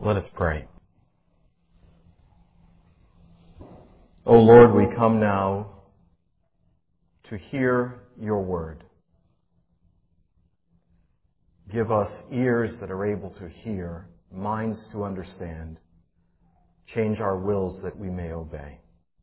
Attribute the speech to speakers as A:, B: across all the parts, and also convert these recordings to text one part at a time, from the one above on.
A: Let us pray. O Lord, we come now to hear your word. Give us ears that are able to hear, minds to understand. Change our wills that we may obey.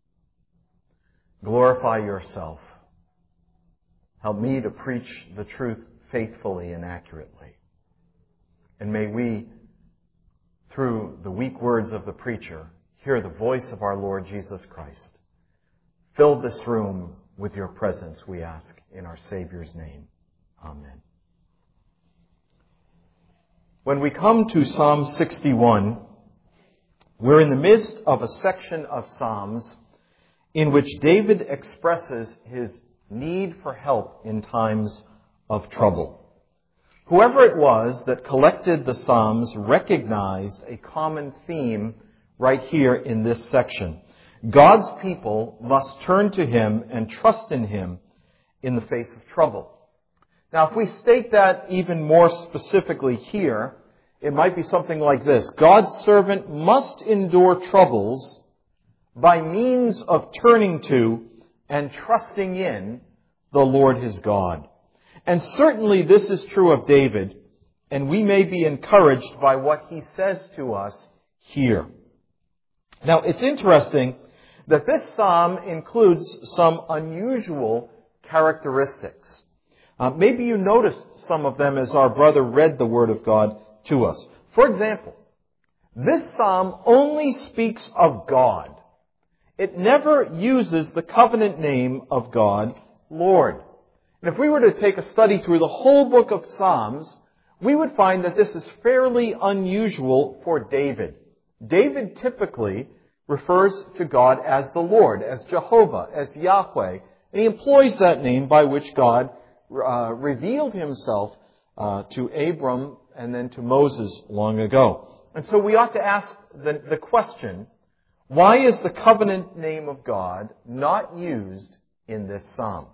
A: Glorify yourself. Help me to preach the truth faithfully and accurately. And may we, through the weak words of the preacher, hear the voice of our Lord Jesus Christ. Fill this room with your presence, we ask, in our Savior's name. Amen. When we come to Psalm 61, we're in the midst of a section of Psalms in which David expresses his need for help in times of trouble. Whoever it was that collected the Psalms recognized a common theme right here in this section. God's people must turn to Him and trust in Him in the face of trouble. Now, if we state that even more specifically here, it might be something like this. God's servant must endure troubles by means of turning to and trusting in the Lord his God. And certainly this is true of David, and we may be encouraged by what he says to us here. Now, it's interesting that this psalm includes some unusual characteristics. Maybe you noticed some of them as our brother read the Word of God to us. For example, this psalm only speaks of God. It never uses the covenant name of God, Lord. And if we were to take a study through the whole book of Psalms, we would find that this is fairly unusual for David. David typically refers to God as the Lord, as Jehovah, as Yahweh. And he employs that name by which God revealed himself to Abram and then to Moses long ago. And so we ought to ask the question, why is the covenant name of God not used in this psalm?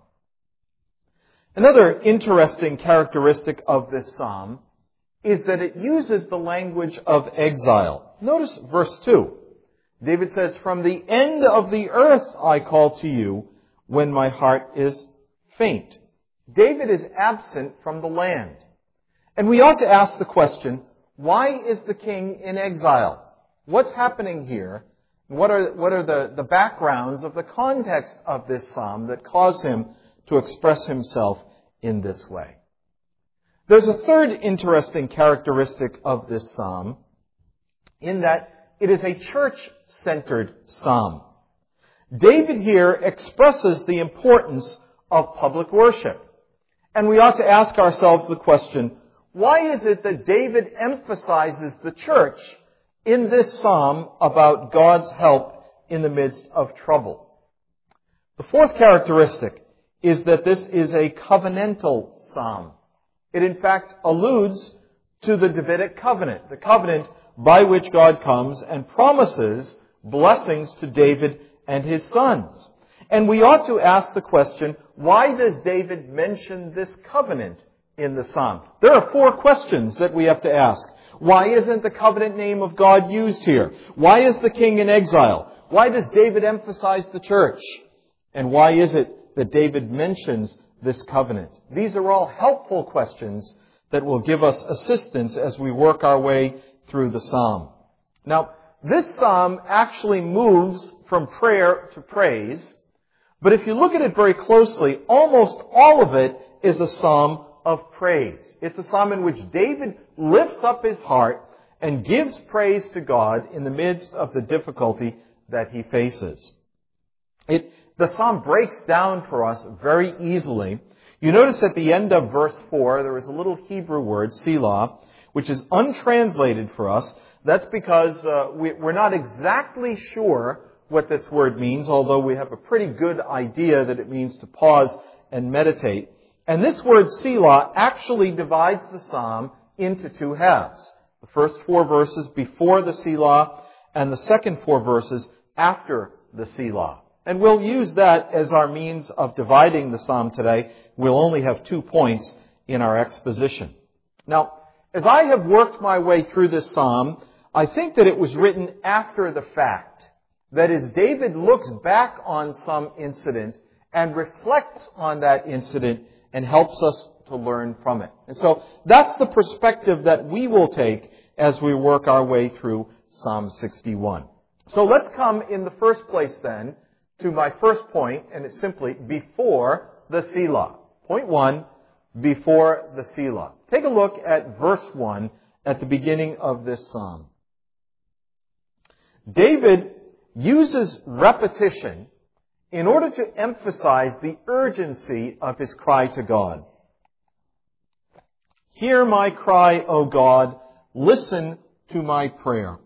A: Another interesting characteristic of this psalm is that it uses the language of exile. Notice verse 2. David says, "From the end of the earth I call to you when my heart is faint." David is absent from the land. And we ought to ask the question, why is the king in exile? What's happening here? What are the backgrounds of the context of this psalm that cause him to express himself in this way? There's a third interesting characteristic of this psalm in that it is a church-centered psalm. David here expresses the importance of public worship. And we ought to ask ourselves the question, why is it that David emphasizes the church in this psalm about God's help in the midst of trouble? The fourth characteristic is that this is a covenantal psalm. It in fact alludes to the Davidic covenant, the covenant by which God comes and promises blessings to David and his sons. And we ought to ask the question, why does David mention this covenant in the psalm? There are four questions that we have to ask. Why isn't the covenant name of God used here? Why is the king in exile? Why does David emphasize the church? And why is it that David mentions this covenant? These are all helpful questions that will give us assistance as we work our way through the psalm. Now, this psalm actually moves from prayer to praise, but if you look at it very closely, almost all of it is a psalm of praise. It's a psalm in which David lifts up his heart and gives praise to God in the midst of the difficulty that he faces. The psalm breaks down for us very easily. You notice at the end of verse 4, there is a little Hebrew word, Selah, which is untranslated for us. That's because we're not exactly sure what this word means, although we have a pretty good idea that it means to pause and meditate. And this word Selah actually divides the psalm into two halves. The first 4 verses before the Selah and the second 4 verses after the Selah. And we'll use that as our means of dividing the psalm today. We'll only have 2 points in our exposition. Now, as I have worked my way through this psalm, I think that it was written after the fact. That is, David looks back on some incident and reflects on that incident and helps us to learn from it. And so that's the perspective that we will take as we work our way through Psalm 61. So let's come in the first place then to my first point, and it's simply before the Selah. Point 1, before the Selah. Take a look at verse 1 at the beginning of this psalm. David uses repetition in order to emphasize the urgency of his cry to God. Hear my cry, O God. Listen to my prayer.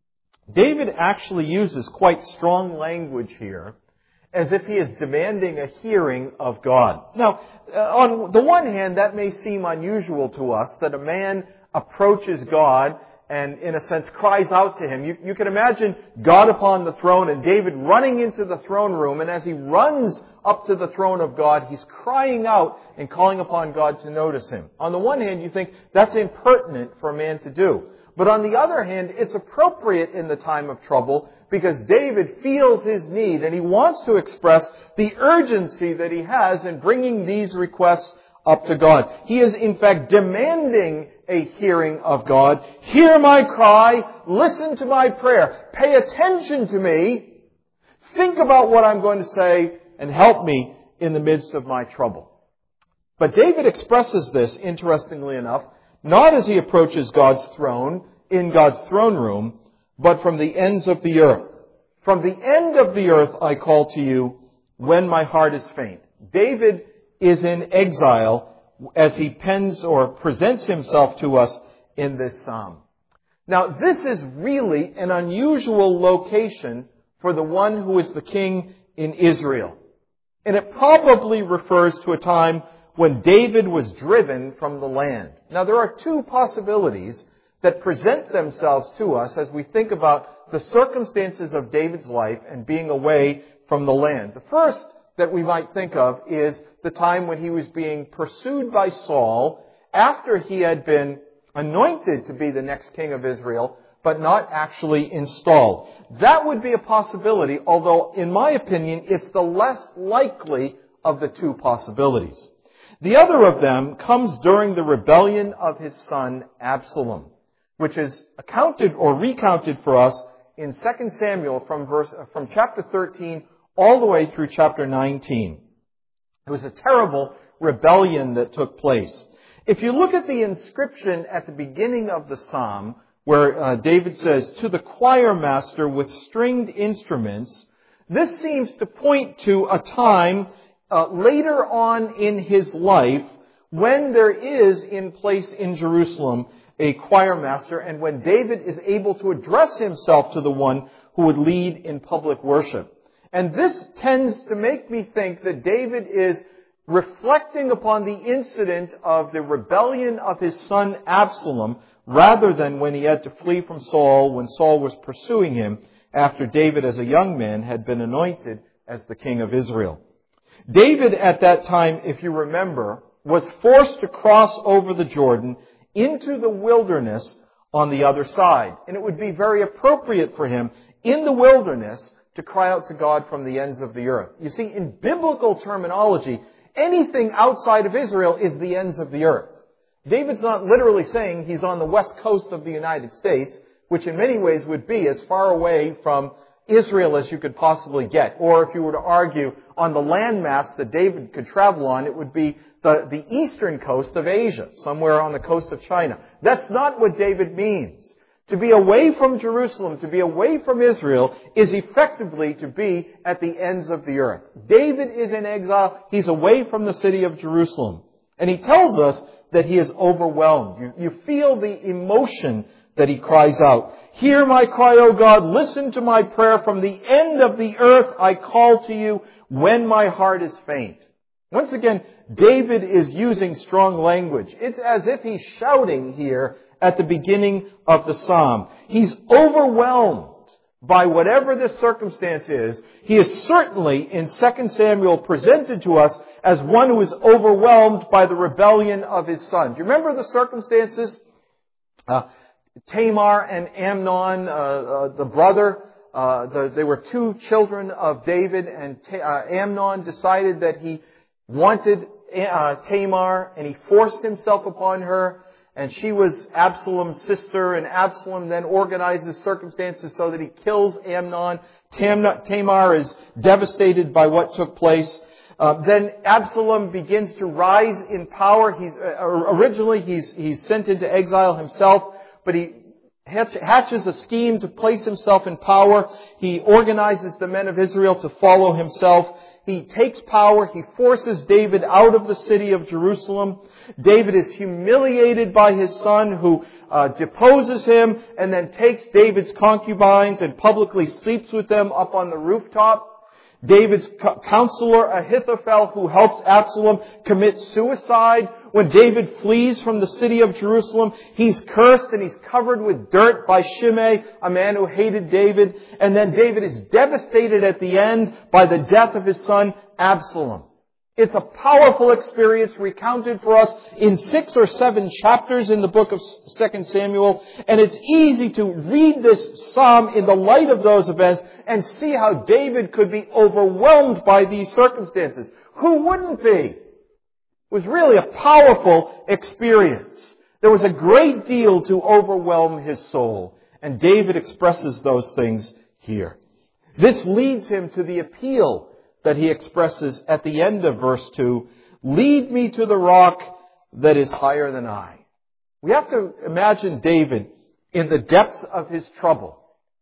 A: David actually uses quite strong language here, as if he is demanding a hearing of God. Now, on the one hand, that may seem unusual to us, that a man approaches God and, in a sense, cries out to Him. You can imagine God upon the throne and David running into the throne room, and as he runs up to the throne of God, he's crying out and calling upon God to notice him. On the one hand, you think that's impertinent for a man to do. But on the other hand, it's appropriate in the time of trouble because David feels his need and he wants to express the urgency that he has in bringing these requests up to God. He is in fact demanding a hearing of God. Hear my cry, listen to my prayer, pay attention to me, think about what I'm going to say, and help me in the midst of my trouble. But David expresses this, interestingly enough, not as he approaches God's throne, in God's throne room, but from the ends of the earth. From the end of the earth I call to you when my heart is faint. David is in exile as he pens or presents himself to us in this psalm. Now, this is really an unusual location for the one who is the king in Israel. And it probably refers to a time when David was driven from the land. Now, there are two possibilities that present themselves to us as we think about the circumstances of David's life and being away from the land. The first that we might think of is the time when he was being pursued by Saul after he had been anointed to be the next king of Israel, but not actually installed. That would be a possibility, although in my opinion, it's the less likely of the two possibilities. The other of them comes during the rebellion of his son Absalom, which is accounted or recounted for us in 2 Samuel from chapter 13 all the way through chapter 19. It was a terrible rebellion that took place. If you look at the inscription at the beginning of the psalm, where David says, to the choir master with stringed instruments, this seems to point to a time later on in his life when there is in place in Jerusalem a choir master and when David is able to address himself to the one who would lead in public worship. And this tends to make me think that David is reflecting upon the incident of the rebellion of his son Absalom rather than when he had to flee from Saul when Saul was pursuing him after David as a young man had been anointed as the king of Israel. David at that time, if you remember, was forced to cross over the Jordan into the wilderness on the other side. And it would be very appropriate for him in the wilderness to cry out to God from the ends of the earth. You see, in biblical terminology, anything outside of Israel is the ends of the earth. David's not literally saying he's on the west coast of the United States, which in many ways would be as far away from Israel as you could possibly get. Or if you were to argue on the landmass that David could travel on, it would be the eastern coast of Asia, somewhere on the coast of China. That's not what David means. To be away from Jerusalem, to be away from Israel, is effectively to be at the ends of the earth. David is in exile. He's away from the city of Jerusalem. And he tells us that he is overwhelmed. You feel the emotion that he cries out. Hear my cry, O God. Listen to my prayer. From the end of the earth I call to you when my heart is faint. Once again, David is using strong language. It's as if he's shouting here at the beginning of the psalm. He's overwhelmed by whatever this circumstance is. He is certainly in 2 Samuel presented to us as one who is overwhelmed by the rebellion of his son. Do you remember the circumstances? Tamar and Amnon, the brother, they were two children of David, and Amnon decided that he wanted Tamar, and he forced himself upon her, and she was Absalom's sister, and Absalom then organizes circumstances so that he kills Amnon. Tamar is devastated by what took place. Then Absalom begins to rise in power. Originally he's sent into exile himself, but he hatches a scheme to place himself in power. He organizes the men of Israel to follow himself. He takes power. He forces David out of the city of Jerusalem. David is humiliated by his son, who deposes him and then takes David's concubines and publicly sleeps with them up on the rooftop. David's counselor Ahithophel, who helps Absalom commit suicide. When David flees from the city of Jerusalem, he's cursed and he's covered with dirt by Shimei, a man who hated David. And then David is devastated at the end by the death of his son Absalom. It's a powerful experience recounted for us in 6 or 7 chapters in the book of 2 Samuel. And it's easy to read this psalm in the light of those events and see how David could be overwhelmed by these circumstances. Who wouldn't be? It was really a powerful experience. There was a great deal to overwhelm his soul. And David expresses those things here. This leads him to the appeal that he expresses at the end of verse 2, lead me to the rock that is higher than I. We have to imagine David in the depths of his trouble.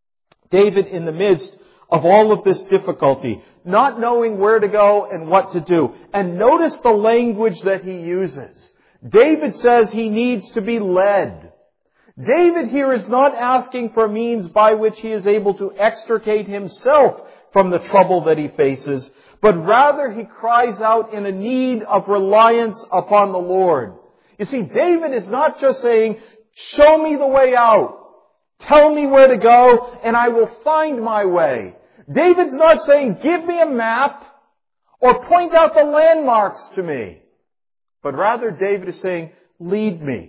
A: David in the midst of all of this difficulty, not knowing where to go and what to do. And notice the language that he uses. David says he needs to be led. David here is not asking for means by which he is able to extricate himself from the trouble that he faces, but rather he cries out in a need of reliance upon the Lord. You see, David is not just saying, show me the way out. Tell me where to go and I will find my way. David's not saying, give me a map or point out the landmarks to me. But rather David is saying, lead me.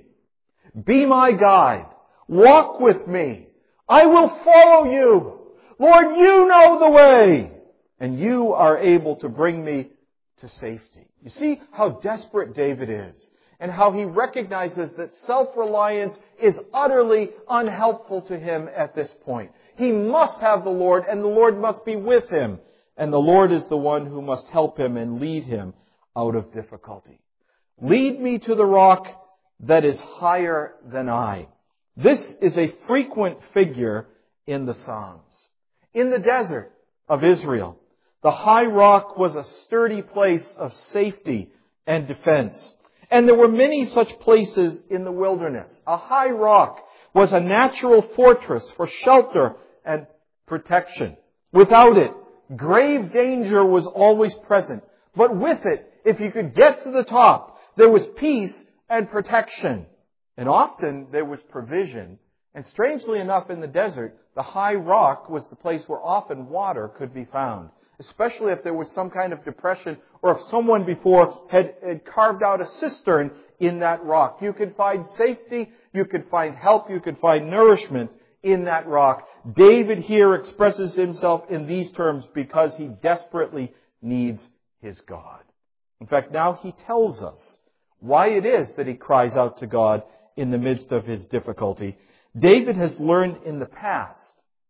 A: Be my guide. Walk with me. I will follow you. Lord, you know the way, and you are able to bring me to safety. You see how desperate David is, and how he recognizes that self-reliance is utterly unhelpful to him at this point. He must have the Lord, and the Lord must be with him, and the Lord is the one who must help him and lead him out of difficulty. Lead me to the rock that is higher than I. This is a frequent figure in the Psalms. In the desert of Israel, the high rock was a sturdy place of safety and defense. And there were many such places in the wilderness. A high rock was a natural fortress for shelter and protection. Without it, grave danger was always present. But with it, if you could get to the top, there was peace and protection. And often there was provision. And strangely enough, in the desert, the high rock was the place where often water could be found. Especially if there was some kind of depression or if someone before had carved out a cistern in that rock. You could find safety, you could find help, you could find nourishment in that rock. David here expresses himself in these terms because he desperately needs his God. In fact, now he tells us why it is that he cries out to God in the midst of his difficulty. David has learned in the past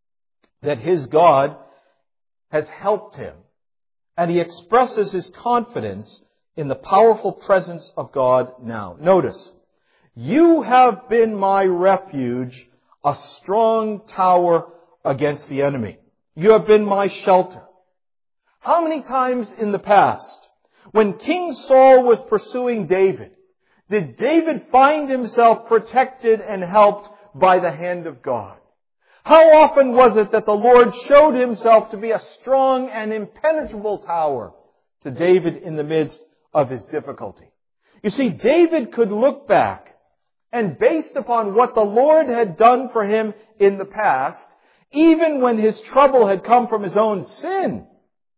A: that his God has helped him, and he expresses his confidence in the powerful presence of God now. Notice, you have been my refuge, a strong tower against the enemy. You have been my shelter. How many times in the past, when King Saul was pursuing David, did David find himself protected and helped by the hand of God? How often was it that the Lord showed himself to be a strong and impenetrable tower to David in the midst of his difficulty? You see, David could look back and based upon what the Lord had done for him in the past, even when his trouble had come from his own sin,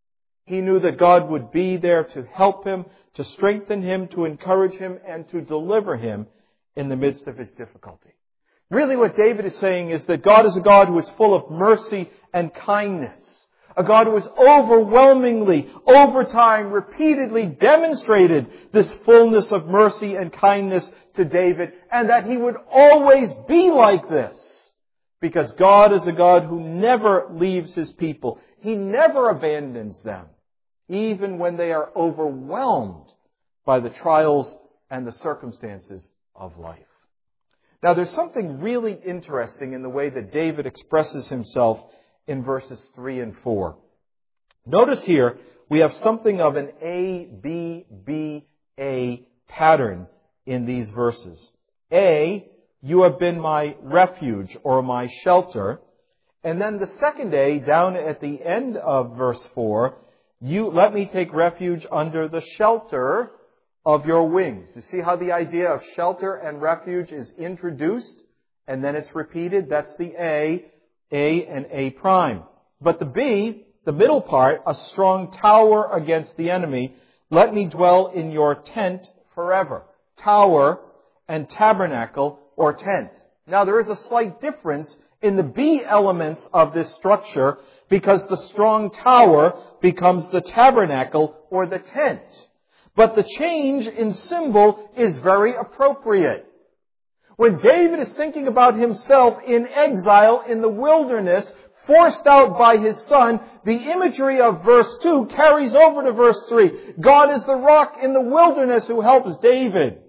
A: he knew that God would be there to help him, to strengthen him, to encourage him, and to deliver him in the midst of his difficulty. Really what David is saying is that God is a God who is full of mercy and kindness. A God who has overwhelmingly, over time, repeatedly demonstrated this fullness of mercy and kindness to David, and that He would always be like this. Because God is a God who never leaves His people. He never abandons them, even when they are overwhelmed by the trials and the circumstances of life. Now, there's something really interesting in the way that David expresses himself in verses 3 and 4. Notice here, we have something of an A, B, B, A pattern in these verses. A, you have been my refuge or my shelter. And then the second A, down at the end of verse 4, you let me take refuge under the shelter of your wings. You see how the idea of shelter and refuge is introduced and then it's repeated? That's the A and A prime. But the B, the middle part, a strong tower against the enemy. Let me dwell in your tent forever. Tower and tabernacle or tent. Now there is a slight difference in the B elements of this structure because the strong tower becomes the tabernacle or the tent. But the change in symbol is very appropriate. When David is thinking about himself in exile in the wilderness, forced out by his son, the imagery of verse 2 carries over to verse 3. God is the rock in the wilderness who helps David.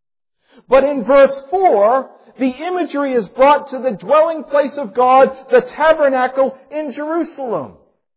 A: But in verse 4, the imagery is brought to the dwelling place of God, the tabernacle in Jerusalem.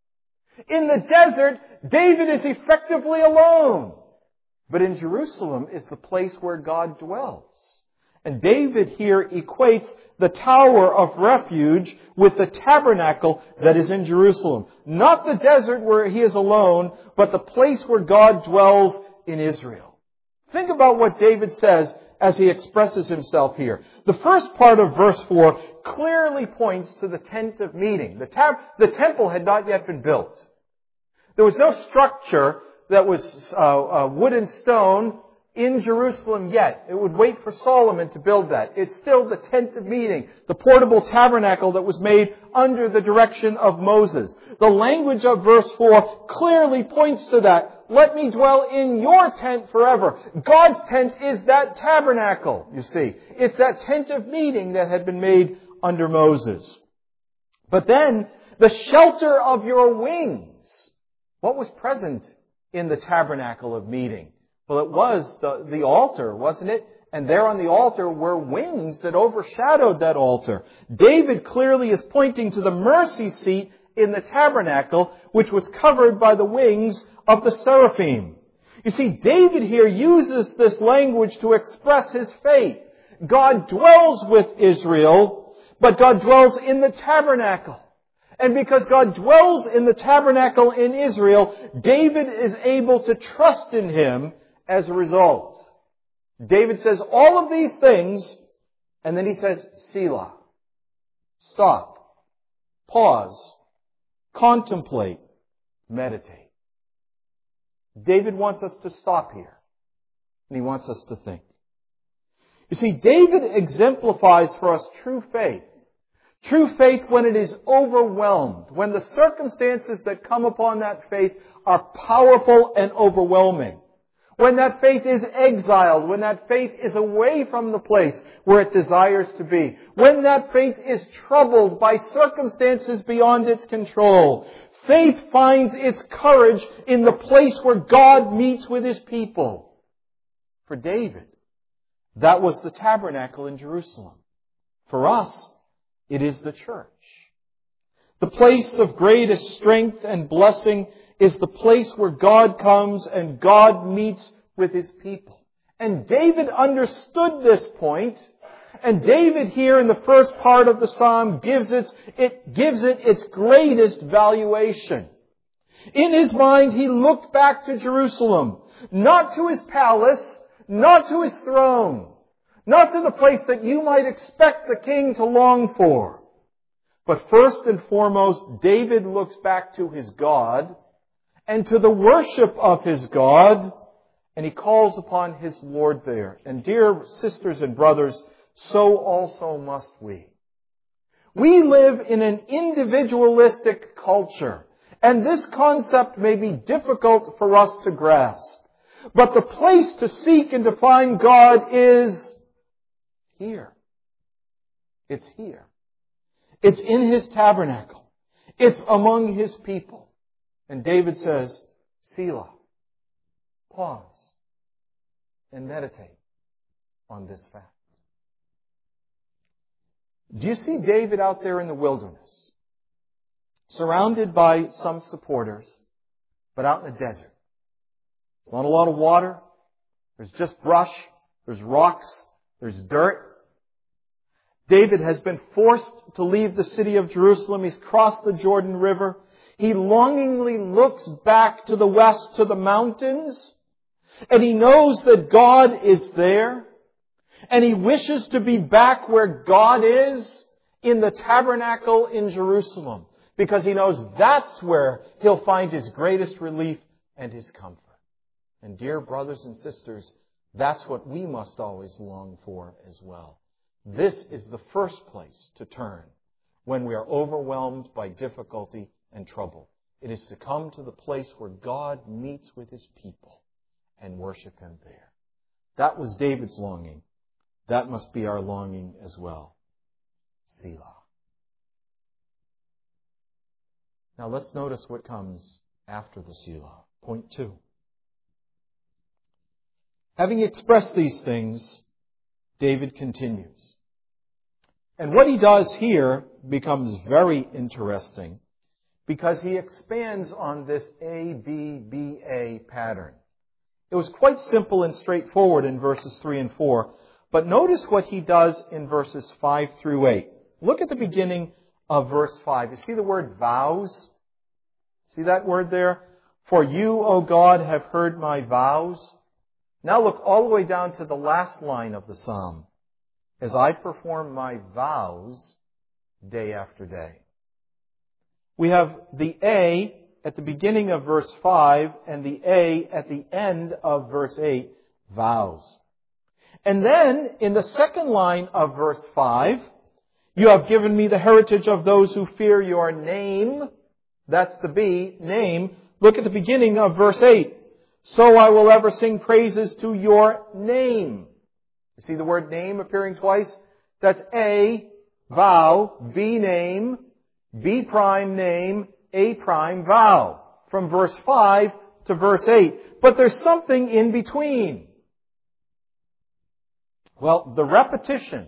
A: In the desert, David is effectively alone. But in Jerusalem is the place where God dwells. And David here equates the tower of refuge with the tabernacle that is in Jerusalem. Not the desert where he is alone, but the place where God dwells in Israel. Think about what David says as he expresses himself here. The first part of verse 4 clearly points to the tent of meeting. The temple had not yet been built. There was no structure that was wood and stone in Jerusalem yet. It would wait for Solomon to build that. It's still the tent of meeting, the portable tabernacle that was made under the direction of Moses. The language of verse 4 clearly points to that. Let me dwell in your tent forever. God's tent is that tabernacle, you see. It's that tent of meeting that had been made under Moses. But then, the shelter of your wings. What was present in the tabernacle of meeting? Well, it was the altar, wasn't it? And there on the altar were wings that overshadowed that altar. David clearly is pointing to the mercy seat in the tabernacle, which was covered by the wings of the seraphim. You see, David here uses this language to express his faith. God dwells with Israel, but God dwells in the tabernacle. And because God dwells in the tabernacle in Israel, David is able to trust in Him as a result. David says all of these things, and then he says, Selah. Stop. Pause. Contemplate. Meditate. David wants us to stop here. And he wants us to think. You see, David exemplifies for us true faith. True faith when it is overwhelmed, when the circumstances that come upon that faith are powerful and overwhelming. When that faith is exiled, when that faith is away from the place where it desires to be. When that faith is troubled by circumstances beyond its control. Faith finds its courage in the place where God meets with His people. For David, that was the tabernacle in Jerusalem. For us, it is the church. The place of greatest strength and blessing is the place where God comes and God meets with His people. And David understood this point, and David here in the first part of the psalm gives it its greatest valuation. In his mind, he looked back to Jerusalem, not to his palace, not to his throne, not to the place that you might expect the king to long for. But first and foremost, David looks back to his God and to the worship of his God, and he calls upon his Lord there. And dear sisters and brothers, so also must we. We live in an individualistic culture, and this concept may be difficult for us to grasp. But the place to seek and to find God is here. It's here. It's in His tabernacle. It's among His people. And David says, Selah, pause, and meditate on this fact. Do you see David out there in the wilderness, surrounded by some supporters, but out in the desert? There's not a lot of water. There's just brush. There's rocks. There's dirt. David has been forced to leave the city of Jerusalem. He's crossed the Jordan River. He longingly looks back to the west, to the mountains, and he knows that God is there. And he wishes to be back where God is, in the tabernacle in Jerusalem, because he knows that's where he'll find his greatest relief and his comfort. And dear brothers and sisters, that's what we must always long for as well. This is the first place to turn when we are overwhelmed by difficulty and trouble. It is to come to the place where God meets with His people and worship Him there. That was David's longing. That must be our longing as well. Selah. Now let's notice what comes after the Selah. Point 2. Having expressed these things, David continues. And what he does here becomes very interesting because he expands on this A-B-B-A pattern. It was quite simple and straightforward in verses 3 and 4, but notice what he does in verses 5 through 8. Look at the beginning of verse 5. You see the word vows? See that word there? For you, O God, have heard my vows. Now look all the way down to the last line of the psalm. As I perform my vows day after day. We have the A at the beginning of verse 5 and the A at the end of verse 8, vows. And then in the second line of verse 5, you have given me the heritage of those who fear your name. That's the B, name. Look at the beginning of verse 8. So I will ever sing praises to your name. You see the word name appearing twice? That's A, vow, B, name, B prime, name, A prime, vow. From verse 5 to verse 8. But there's something in between. Well, the repetition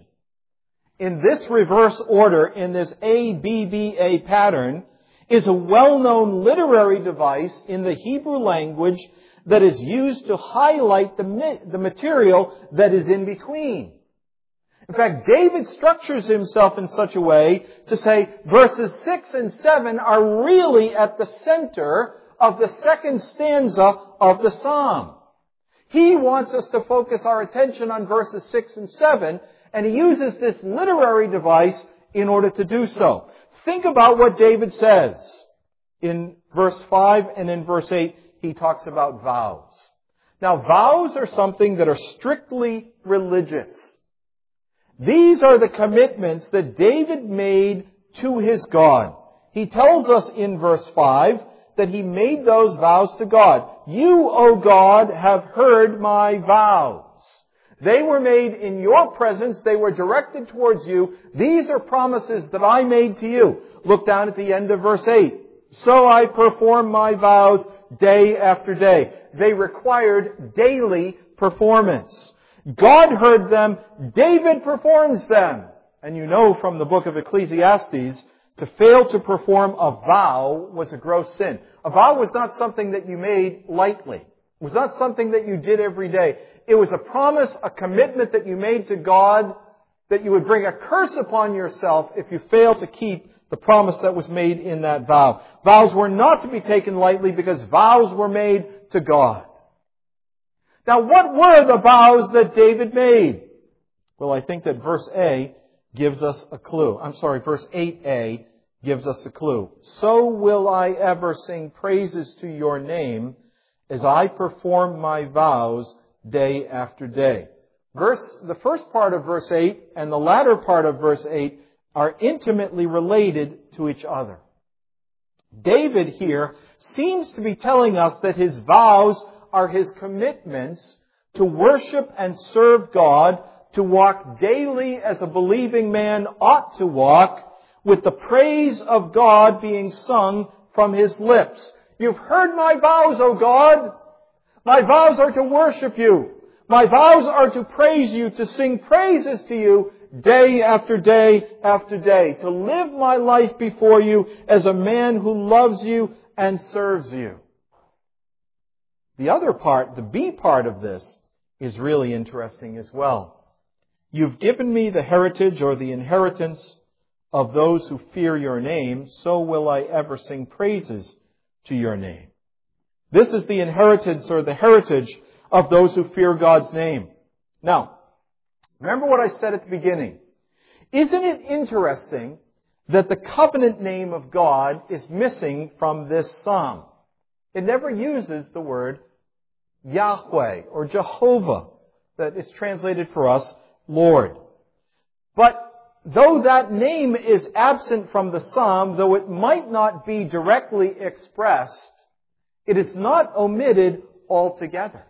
A: in this reverse order, in this A-B-B-A pattern, is a well-known literary device in the Hebrew language that is used to highlight the material that is in between. In fact, David structures himself in such a way to say verses 6 and 7 are really at the center of the second stanza of the psalm. He wants us to focus our attention on verses 6 and 7, and he uses this literary device in order to do so. Think about what David says in verse 5 and in verse 8. He talks about vows. Now, vows are something that are strictly religious. These are the commitments that David made to his God. He tells us in verse 5 that he made those vows to God. You, O God, have heard my vows. They were made in your presence. They were directed towards you. These are promises that I made to you. Look down at the end of verse 8. So I perform my vows day after day. They required daily performance. God heard them. David performs them. And you know from the book of Ecclesiastes, to fail to perform a vow was a gross sin. A vow was not something that you made lightly. It was not something that you did every day. It was a promise, a commitment that you made to God that you would bring a curse upon yourself if you fail to keep the promise that was made in that vow. Vows were not to be taken lightly because vows were made to God. Now, what were the vows that David made? Well, I think that verse A gives us a clue. Verse 8a gives us a clue. So will I ever sing praises to your name as I perform my vows day after day. The first part of verse 8 and the latter part of verse 8 are intimately related to each other. David here seems to be telling us that his vows are his commitments to worship and serve God, to walk daily as a believing man ought to walk, with the praise of God being sung from his lips. You've heard my vows, O God. My vows are to worship you. My vows are to praise you, to sing praises to you day after day after day, to live my life before you as a man who loves you and serves you. The other part, the B part of this, is really interesting as well. You've given me the heritage or the inheritance of those who fear your name, so will I ever sing praises to your name. This is the inheritance or the heritage of those who fear God's name. Now, remember what I said at the beginning. Isn't it interesting that the covenant name of God is missing from this psalm? It never uses the word Yahweh or Jehovah, that is translated for us, Lord. But though that name is absent from the psalm, though it might not be directly expressed, it is not omitted altogether.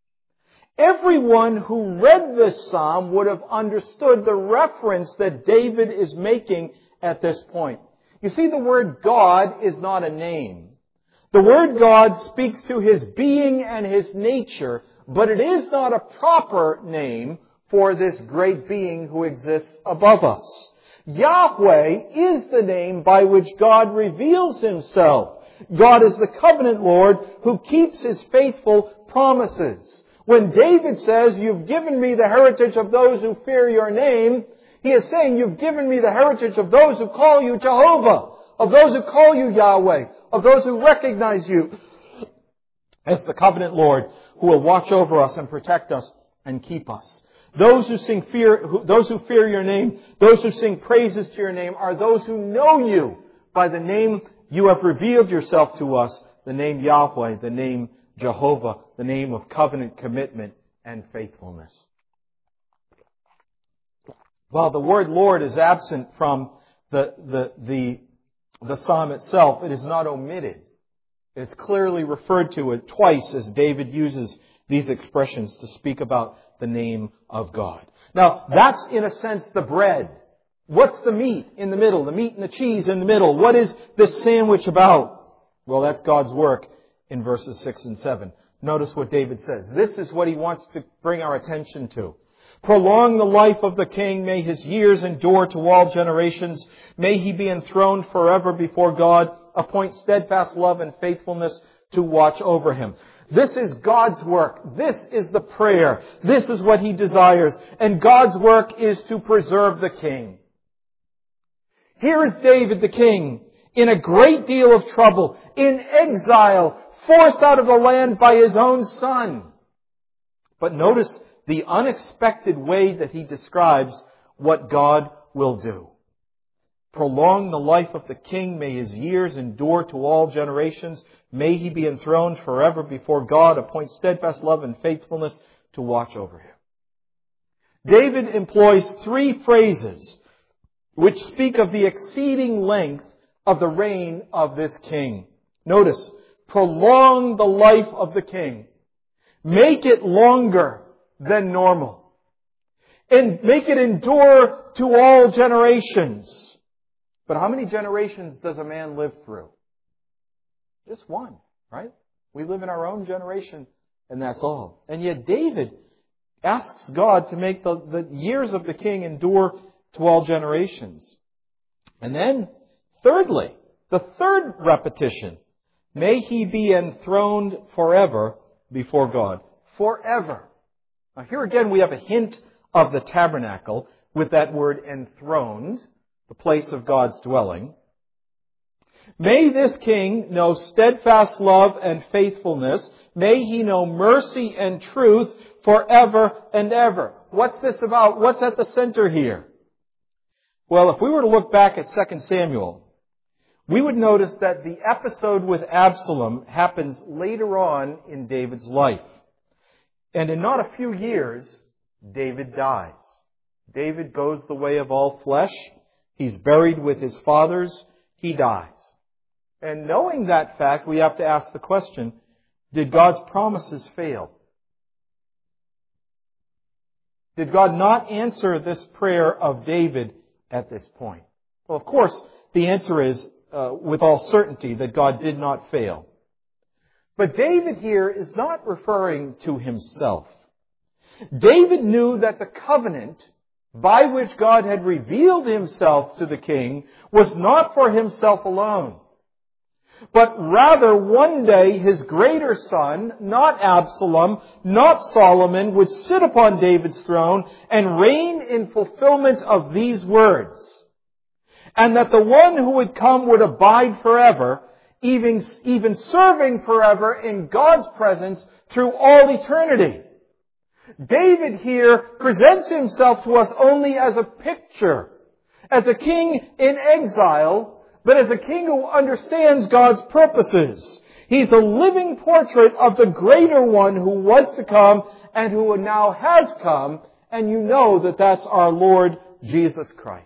A: Everyone who read this psalm would have understood the reference that David is making at this point. You see, the word God is not a name. The word God speaks to His being and His nature, but it is not a proper name for this great being who exists above us. Yahweh is the name by which God reveals Himself. God is the covenant Lord who keeps His faithful promises. When David says, you've given me the heritage of those who fear your name, he is saying, you've given me the heritage of those who call you Jehovah, of those who call you Yahweh, of those who recognize you as the covenant Lord who will watch over us and protect us and keep us. Those who fear your name, those who sing praises to your name are those who know you by the name you have revealed yourself to us, the name Yahweh, the name Jehovah, the name of covenant commitment and faithfulness. While the word Lord is absent from the psalm itself, it is not omitted. It is clearly referred to it twice as David uses these expressions to speak about the name of God. Now, that's in a sense the bread. What's the meat in the middle? The meat and the cheese in the middle. What is this sandwich about? Well, that's God's work in verses 6 and 7. Notice what David says. This is what he wants to bring our attention to. Prolong the life of the king. May his years endure to all generations. May he be enthroned forever before God. Appoint steadfast love and faithfulness to watch over him. This is God's work. This is the prayer. This is what He desires. And God's work is to preserve the king. Here is David the king in a great deal of trouble, in exile, forced out of the land by his own son. But notice the unexpected way that he describes what God will do. Prolong the life of the king. May his years endure to all generations. May he be enthroned forever before God. Appoint steadfast love and faithfulness to watch over him. David employs three phrases which speak of the exceeding length of the reign of this king. Notice, prolong the life of the king. Make it longer than normal. And make it endure to all generations. But how many generations does a man live through? Just one, right? We live in our own generation, and that's all. And yet David asks God to make the years of the king endure to all generations. And then, thirdly, the third repetition, may he be enthroned forever before God. Forever. Now here again we have a hint of the tabernacle with that word enthroned, the place of God's dwelling. May this king know steadfast love and faithfulness. May he know mercy and truth forever and ever. What's this about? What's at the center here? Well, if we were to look back at 2 Samuel, we would notice that the episode with Absalom happens later on in David's life. And in not a few years, David dies. David goes the way of all flesh. He's buried with his fathers. He dies. And knowing that fact, we have to ask the question, did God's promises fail? Did God not answer this prayer of David at this point? Well, of course, the answer is with all certainty that God did not fail. But David here is not referring to himself. David knew that the covenant by which God had revealed himself to the king was not for himself alone, but rather one day his greater son, not Absalom, not Solomon, would sit upon David's throne and reign in fulfillment of these words. And that the one who would come would abide forever, even serving forever in God's presence through all eternity. David here presents himself to us only as a picture, as a king in exile, but as a king who understands God's purposes. He's a living portrait of the greater one who was to come and who now has come, and you know that that's our Lord Jesus Christ.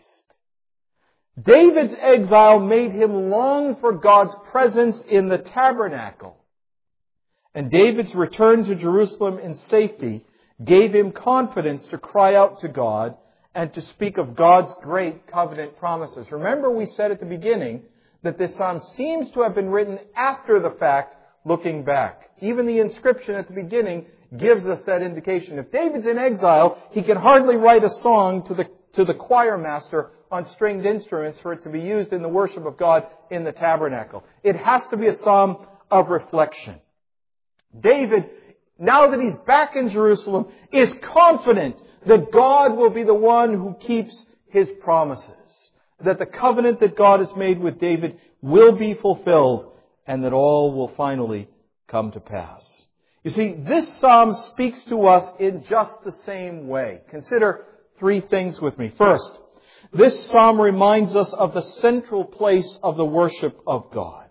A: David's exile made him long for God's presence in the tabernacle. And David's return to Jerusalem in safety gave him confidence to cry out to God and to speak of God's great covenant promises. Remember, we said at the beginning that this psalm seems to have been written after the fact, looking back. Even the inscription at the beginning gives us that indication. If David's in exile, he can hardly write a song to the choir master on stringed instruments for it to be used in the worship of God in the tabernacle. It has to be a psalm of reflection. David, now that he's back in Jerusalem, is confident that God will be the one who keeps His promises. That the covenant that God has made with David will be fulfilled and that all will finally come to pass. You see, this psalm speaks to us in just the same way. Consider three things with me. First, this psalm reminds us of the central place of the worship of God.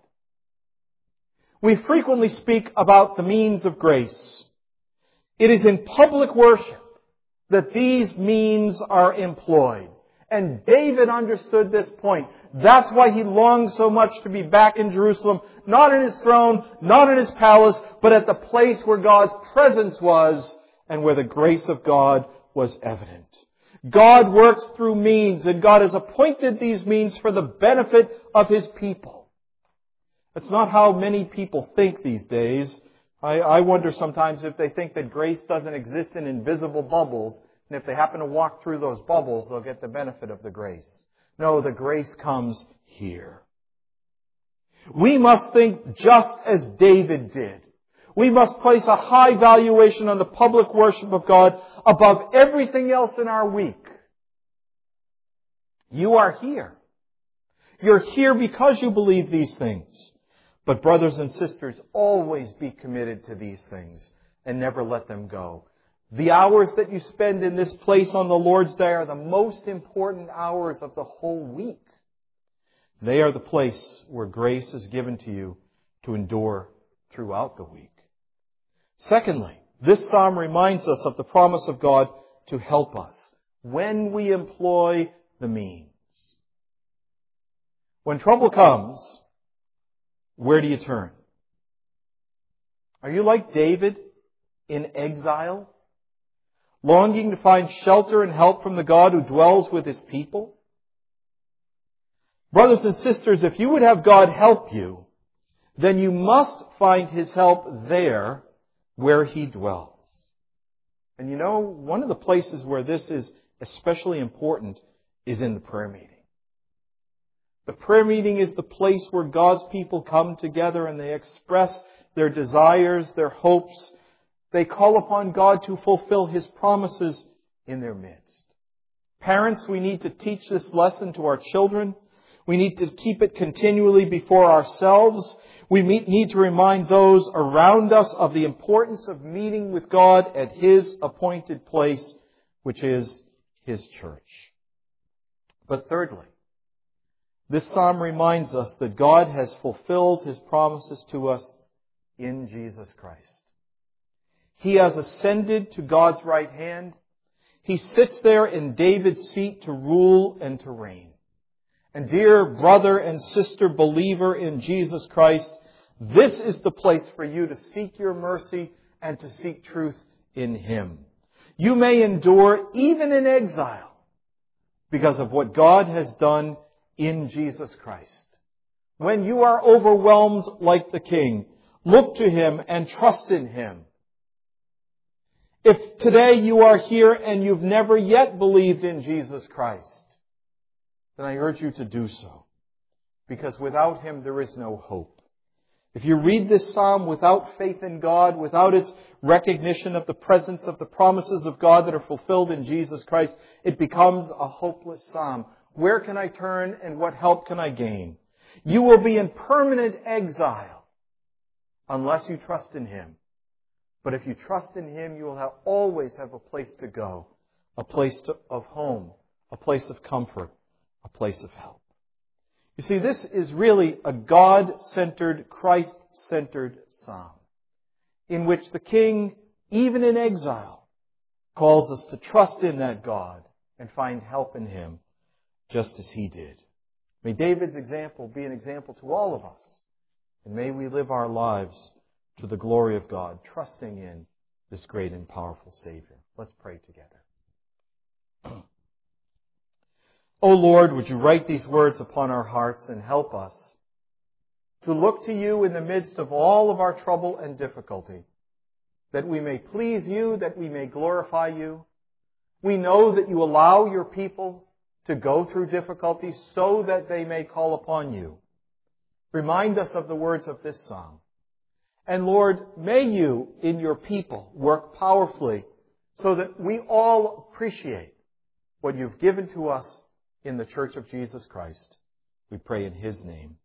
A: We frequently speak about the means of grace. It is in public worship that these means are employed. And David understood this point. That's why he longed so much to be back in Jerusalem, not in his throne, not in his palace, but at the place where God's presence was and where the grace of God was evident. God works through means, and God has appointed these means for the benefit of His people. That's not how many people think these days. I wonder sometimes if they think that grace doesn't exist in invisible bubbles, and if they happen to walk through those bubbles, they'll get the benefit of the grace. No, the grace comes here. We must think just as David did. We must place a high valuation on the public worship of God above everything else in our week. You are here. You're here because you believe these things. But brothers and sisters, always be committed to these things and never let them go. The hours that you spend in this place on the Lord's Day are the most important hours of the whole week. They are the place where grace is given to you to endure throughout the week. Secondly, this psalm reminds us of the promise of God to help us when we employ the means. When trouble comes, where do you turn? Are you like David in exile, longing to find shelter and help from the God who dwells with His people? Brothers and sisters, if you would have God help you, then you must find His help there where He dwells. And you know, one of the places where this is especially important is in the prayer meeting. The prayer meeting is the place where God's people come together and they express their desires, their hopes. They call upon God to fulfill His promises in their midst. Parents, we need to teach this lesson to our children. We need to keep it continually before ourselves. We need to remind those around us of the importance of meeting with God at His appointed place, which is His church. But thirdly, this psalm reminds us that God has fulfilled His promises to us in Jesus Christ. He has ascended to God's right hand. He sits there in David's seat to rule and to reign. And dear brother and sister believer in Jesus Christ, this is the place for you to seek your mercy and to seek truth in Him. You may endure even in exile because of what God has done in Jesus Christ. When you are overwhelmed like the king, look to Him and trust in Him. If today you are here and you've never yet believed in Jesus Christ, then I urge you to do so. Because without Him there is no hope. If you read this psalm without faith in God, without its recognition of the presence of the promises of God that are fulfilled in Jesus Christ, it becomes a hopeless psalm. Where can I turn and what help can I gain? You will be in permanent exile unless you trust in Him. But if you trust in Him, you will always have a place to go, a place of home, a place of comfort, a place of help. You see, this is really a God-centered, Christ-centered psalm in which the king, even in exile, calls us to trust in that God and find help in Him, just as he did. May David's example be an example to all of us, and may we live our lives to the glory of God, trusting in this great and powerful Savior. Let's pray together. O Lord, would you write these words upon our hearts and help us to look to you in the midst of all of our trouble and difficulty, that we may please you, that we may glorify you. We know that you allow your people to go through difficulties so that they may call upon you. Remind us of the words of this psalm. And Lord, may you in your people work powerfully so that we all appreciate what you've given to us in the Church of Jesus Christ. We pray in His name.